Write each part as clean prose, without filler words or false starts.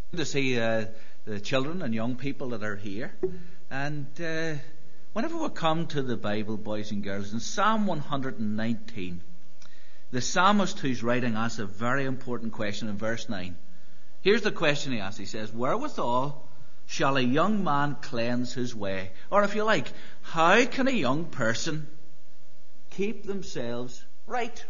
To see the children and young people that are here. And whenever we come to the Bible, boys and girls, in Psalm 119, the psalmist who's writing asks a very important question in verse 9. Here's the question he asks. He says, "Wherewithal shall a young man cleanse his way?" Or if you like, how can a young person keep themselves right?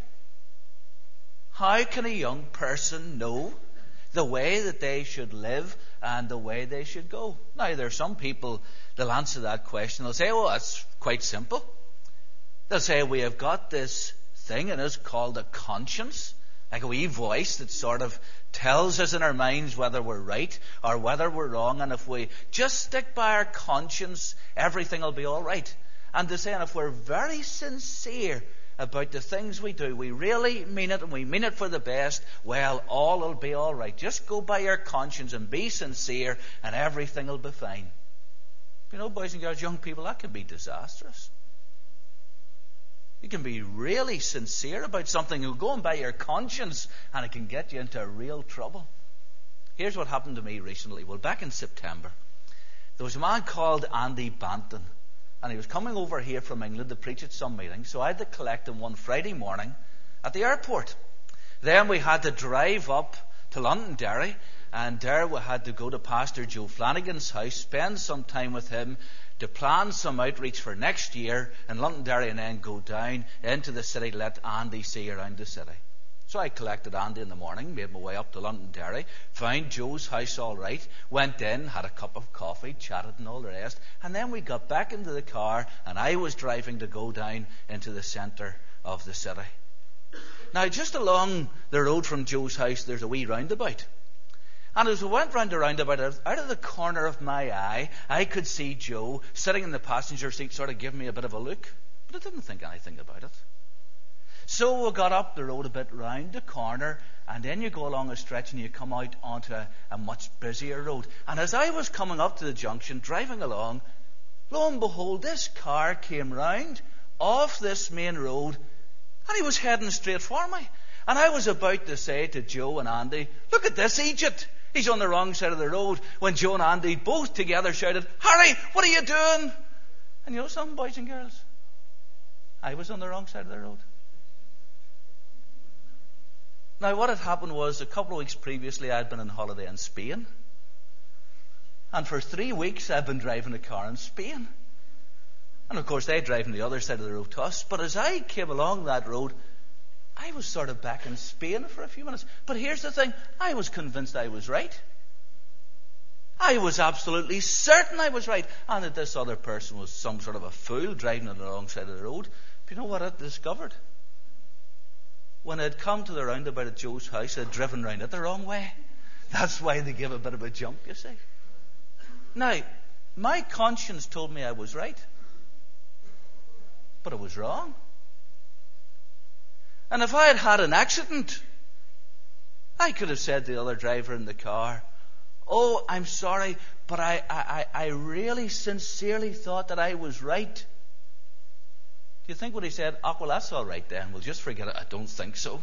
How can a young person know the way that they should live and the way they should go? Now, there are some people that'll answer that question. They'll say, "Oh, that's quite simple." They'll say, "We have got this thing, and it's called a conscience, like a wee voice that sort of tells us in our minds whether we're right or whether we're wrong. And if we just stick by our conscience, everything will be all right." And they're saying, if we're very sincere about the things we do, we really mean it, and we mean it for the best, well, all will be all right. Just go by your conscience and be sincere, and everything will be fine. You know, boys and girls, young people, that can be disastrous. You can be really sincere about something, you're going by your conscience, and it can get you into real trouble. Here's what happened to me recently. Well, back in September, there was a man called Andy Banton, and he was coming over here from England to preach at some meeting, so I had to collect him one Friday morning at the airport. Then we had to drive up to Londonderry, and there we had to go to Pastor Joe Flanagan's house, spend some time with him to plan some outreach for next year in Londonderry, and then go down into the city to let Andy see around the city. So I collected Andy in the morning, made my way up to Londonderry, found Joe's house all right, went in, had a cup of coffee, chatted and all the rest, and then we got back into the car, and I was driving to go down into the centre of the city. Now, just along the road from Joe's house, there's a wee roundabout. And as we went round the roundabout, out of the corner of my eye, I could see Joe sitting in the passenger seat, sort of giving me a bit of a look, but I didn't think anything about it. So we got up the road a bit, round the corner, and then you go along a stretch and you come out onto a much busier road. And as I was coming up to the junction, driving along, lo and behold, this car came round off this main road, and he was heading straight for me. And I was about to say to Joe and Andy, "Look at this Egypt. He's on the wrong side of the road," when Joe and Andy both together shouted, "Harry, what are you doing?" And you know something, boys and girls? I was on the wrong side of the road. Now, what had happened was, a couple of weeks previously, I had been on holiday in Spain. And for 3 weeks, I'd been driving a car in Spain. And of course, they drive on the other side of the road to us. But as I came along that road, I was sort of back in Spain for a few minutes. But here's the thing, I was convinced I was right. I was absolutely certain I was right. And that this other person was some sort of a fool driving on the wrong side of the road. But you know what I discovered? When I'd come to the roundabout at Joe's house, I'd driven round it the wrong way. That's why they give a bit of a jump, you see. Now, my conscience told me I was right. But I was wrong. And if I had had an accident, I could have said to the other driver in the car, "Oh, I'm sorry, but I really sincerely thought that I was right." Do you think what he said? "Oh, well, that's all right then. We'll just forget it. I don't think so."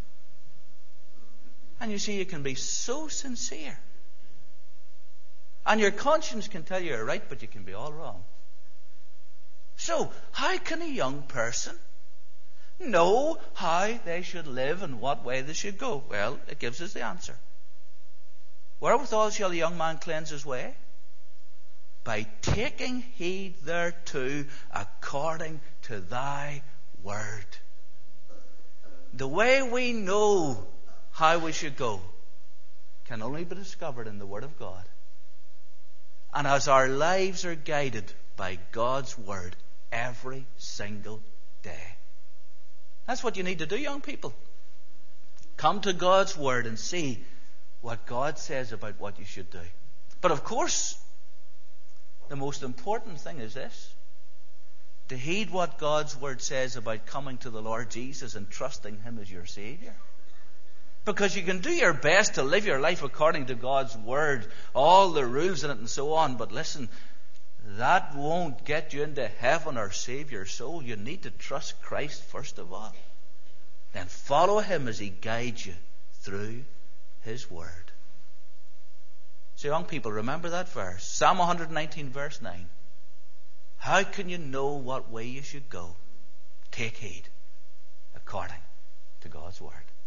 And you see, you can be so sincere. And your conscience can tell you you're right, but you can be all wrong. So, how can a young person know how they should live and what way they should go? Well, it gives us the answer. "Wherewithal shall the young man cleanse his way? By taking heed thereto according to thy word." The way we know how we should go can only be discovered in the Word of God. And as our lives are guided by God's Word every single day. That's what you need to do, young people. Come to God's Word and see what God says about what you should do. But of course, the most important thing is this: to heed what God's Word says about coming to the Lord Jesus and trusting Him as your Saviour. Because you can do your best to live your life according to God's Word, all the rules in it and so on, but listen, that won't get you into heaven or save your soul. You need to trust Christ first of all. Then follow Him as He guides you through His Word. So young people, remember that verse. Psalm 119 verse 9. How can you know what way you should go? Take heed according to God's word.